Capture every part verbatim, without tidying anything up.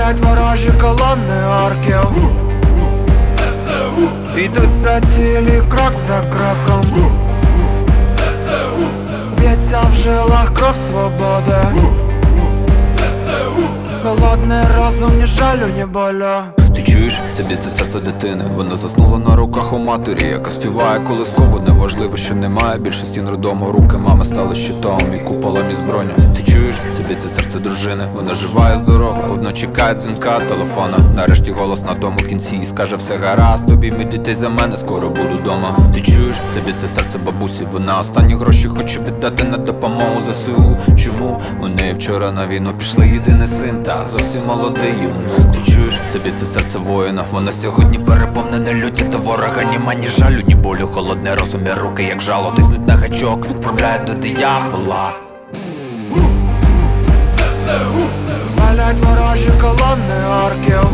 Палять ворожі колони орків. Ідуть до цілі крок за кроком. Б'ється в жилах кров свободи. Холодний розум, ні жалю, ні болю. Ти чуєш? Це б'ється серце дитини. Вона заснула на руках у матері, яка співає колисково. Неважливо, що немає більше стін роддому. Руки мами стали щитом і куполом із броню. Ти чуєш? Це б'ється серце дружини. Вона жива і здорова, одно чекає дзвінка телефона. Нарешті голос на тому в кінці і скаже: все гаразд, тобі мій дітей за мене, скоро буду дома. Ти чуєш? Це б'ється серце бабусі. Вона останні гроші хоче віддати на допомогу ЗСУ. Чому? У неї вчора на війну пішли єдиний син та зовсім молодий юнак. Ти чуєш? Це б'ється серце воїна. Вона сьогодні переповнене люті до ворога. Німа ні жалю, ні болю, холодне розум і руки як жало. Тиснуть на гачок, відправляє до диявола. Палять ворожі колони орків.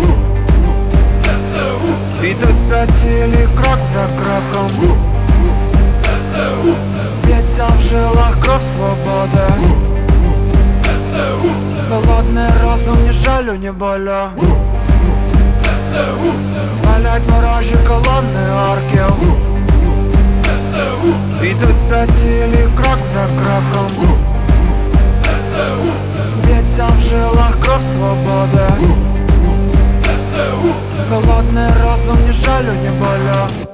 Ідуть до цілі крок за кроком. Б'ється в жилах кров свободи. Холодний розум, ні жалю, ні болю. Палять ворожі колони орків. Ідуть до цілі крок за кроком. Б'ється в жилах кров свободи. Холодний розум, ні жалю, ні болю.